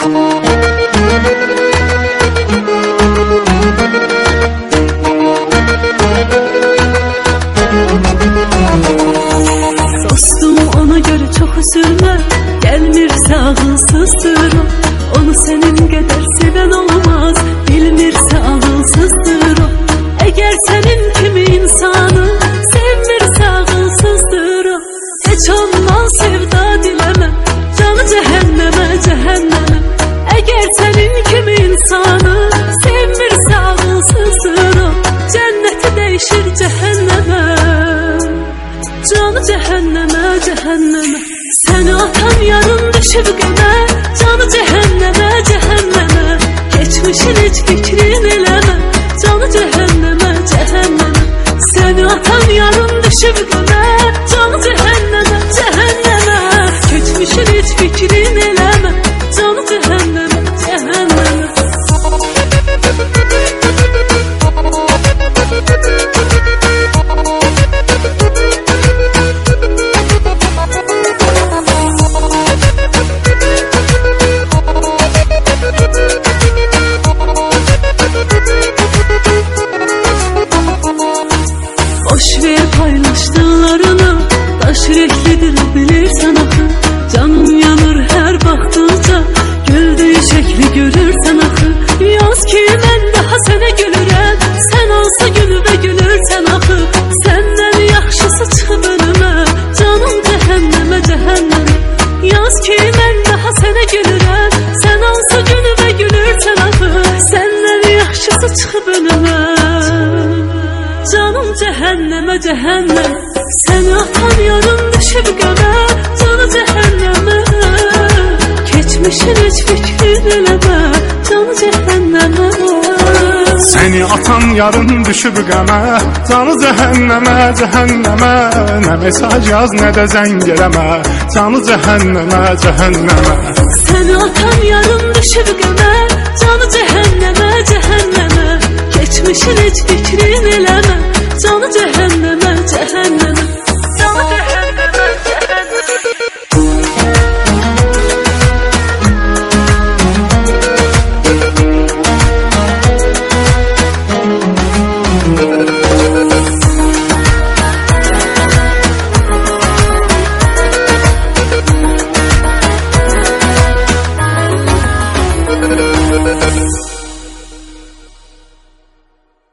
Dostum, ona göre çok üzülme, gelmirse ağılsızdır o. Onu senin kadar seven olmaz, bilmirse ağılsızdır o. Eğer senin kimi insanı sevmirse ağılsızdır o. Hiç ondan sevda dileme, canı cehenneme, cehenneme. Eğer senin kimi insanı sevmirse ağılsızdır o. Cenneti değişir cehenneme, canı cehenneme, cehenneme. Seni atan yarın düşüp qəmə, canı cehenneme, cehenneme. Geçmişin hiç fikrin eleme, canı cehenneme, cehenneme. Seni atan yarın düşüp qəmə, canı cehenneme, cehenneme. Geçmişin hiç fikrin eleme, canı cehenneme, cehenneme. Boş ver paylaştıklarını, taş yüreklidir bilirsen axı. Canım yanır her baktıkça, güldüğü şekli görürsen axı. Yaz ki mən daha sənə gülürəm, sən olsa gülüb gülürsən axı. Səndən yaxşısı çıxıb önümə, canım cəhənnəmə, cəhənnəmə. Yaz ki mən daha sənə gülürəm, sən olsa gülüb gülürsən axı. Səndən yaxşısı çıxıb önümə, canım cehenneme, cehenneme. Seni atan yarım düşüp qəmə, canı cehenneme. Geçmişin hiç fikrin eleme, canı cehenneme. Seni atan yarın düşüp qəmə, canı cehenneme, cehenneme. Ne mesaj yaz ne de zəng eləmə, canı cehenneme, cehenneme. Seni atan yarım düşüp qəmə, canı cehenneme, cehenneme. Geçmişin hiç fikrin eleme, canı cehenneme, cehenneme.